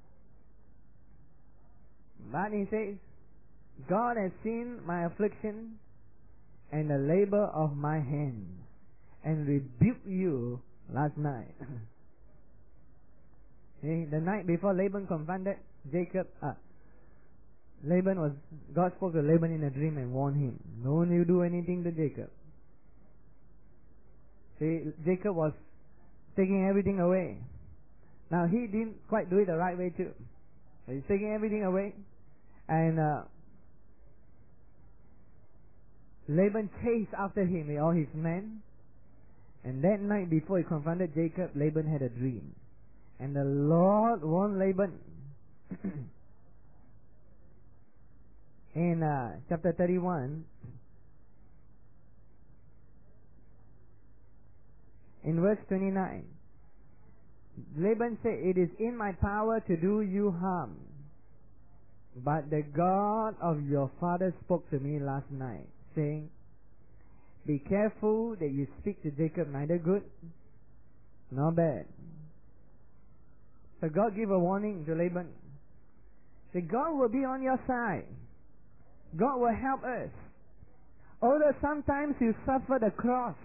But he says, God has seen my affliction and the labor of my hands, and rebuked you last night. See, the night before Laban confronted Jacob, God spoke to Laban in a dream and warned him, don't you do anything to Jacob. See, Jacob was taking everything away. Now he didn't quite do it the right way too. He's taking everything away, and Laban chased after him with all his men. And that night before he confronted Jacob, Laban had a dream. And the Lord warned Laban in chapter 31, in verse 29. Laban said, it is in my power to do you harm, but the God of your father spoke to me last night, saying, be careful that you speak to Jacob neither good nor bad. So God gave a warning to Laban. Say, God will be on your side. God will help us. Although sometimes you suffer the cross.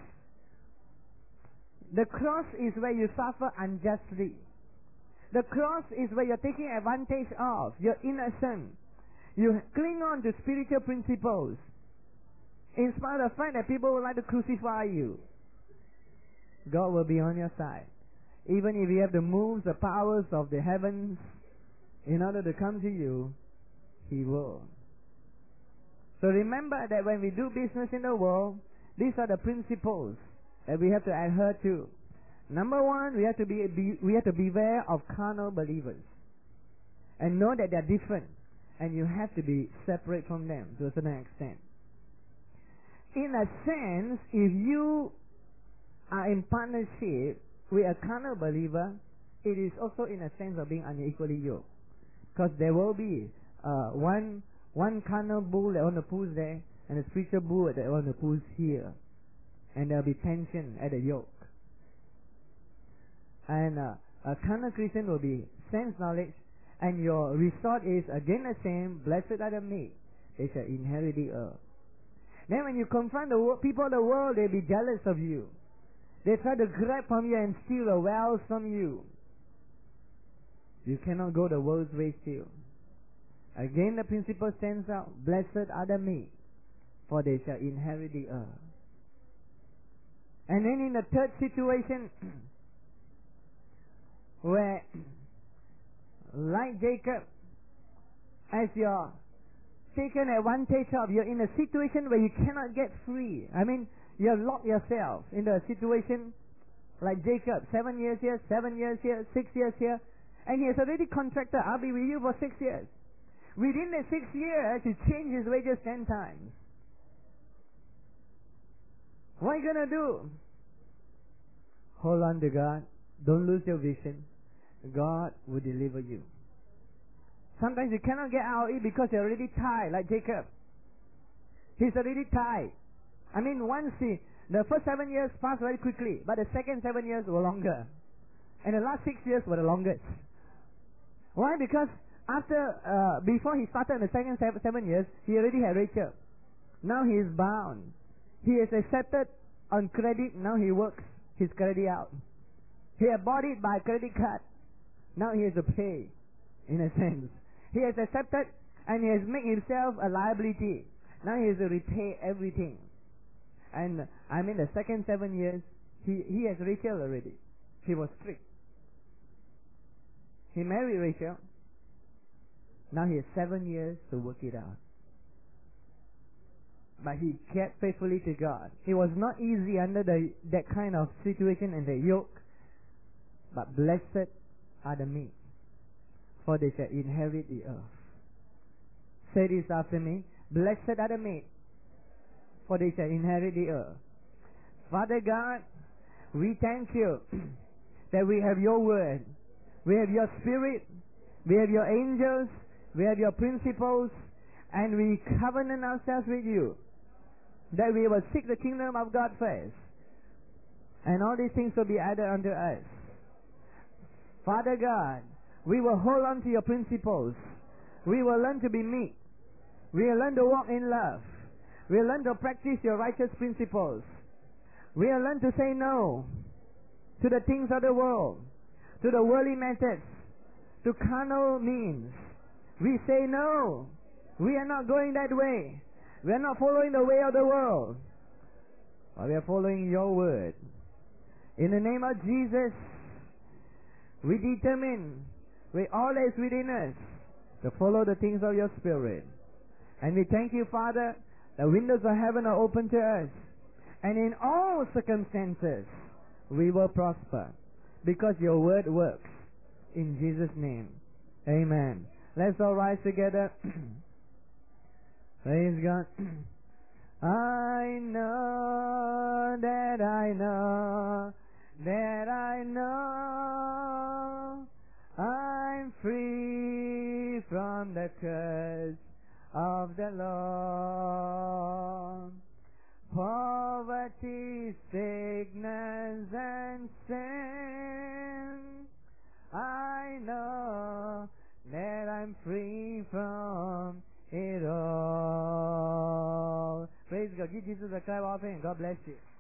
The cross is where you suffer unjustly. The cross is where you're taking advantage of. You're innocent. You cling on to spiritual principles, in spite of the fact that people would like to crucify you. God will be on your side. Even if you have to move the powers of the heavens in order to come to you, He will. So remember that when we do business in the world, these are the principles that we have to adhere to. Number one, we have to beware of carnal believers, and know that they are different, and you have to be separate from them to a certain extent. In a sense, if you are in partnership with a carnal believer, it is also in a sense of being unequally yoked, because there will be one carnal bull that want to push there, and a spiritual bull that want to push here, and there will be tension at the yoke. And a carnal Christian will be sense knowledge, and your resort is again the same. Blessed are the meek, they shall inherit the earth. Then when you confront the people of the world, they'll be jealous of you. They try to grab from you and steal the wealth from you. You cannot go the world's way still. Again the principle stands out. Blessed are the meek, for they shall inherit the earth. And then in the third situation, where, like Jacob, as you're taken advantage of, you're in a situation where you cannot get free. I mean, you have locked yourself in a situation like Jacob, 7 years here, 7 years here, 6 years here, and he has already contracted, I'll be with you for 6 years. Within the 6 years, he changed his wages 10 times. What are you going to do? Hold on to God. Don't lose your vision. God will deliver you. Sometimes you cannot get out of it because you're already tied, like Jacob. He's already tied. I mean, the first 7 years passed very quickly, but the second 7 years were longer. And the last 6 years were the longest. Why? Because before he started the second 7 years, he already had Rachel. Now he is bound. He is accepted on credit, now he works his credit out. He had bought it by credit card. Now he has to pay, in a sense. He has accepted and he has made himself a liability. Now he has to repay everything. And I mean the second 7 years, he has Rachel already. He was strict. He married Rachel. Now he has 7 years to work it out. But he kept faithfully to God. It was not easy under that kind of situation and the yoke. But blessed are the meek, for they shall inherit the earth. Say this after me. Blessed are the meek, for they shall inherit the earth. Father God, we thank you that we have your word. We have your spirit. We have your angels. We have your principles. And we covenant ourselves with you that we will seek the kingdom of God first, and all these things will be added unto us. Father God, we will hold on to your principles. We will learn to be meek. We will learn to walk in love. We will learn to practice your righteous principles. We will learn to say no to the things of the world, to the worldly methods, to carnal means. We say no. We are not going that way. We are not following the way of the world, but we are following your word. In the name of Jesus, we determine with all that is within us to follow the things of your Spirit. And we thank you, Father, the windows of heaven are open to us. And in all circumstances, we will prosper, because your word works. In Jesus' name, amen. Let's all rise together. Praise God. I know that I know that I know I'm free from the curse of the law. Poverty, sickness, and sin, I know that I'm free from it all. Praise God. Give Jesus a clap offering. God bless you.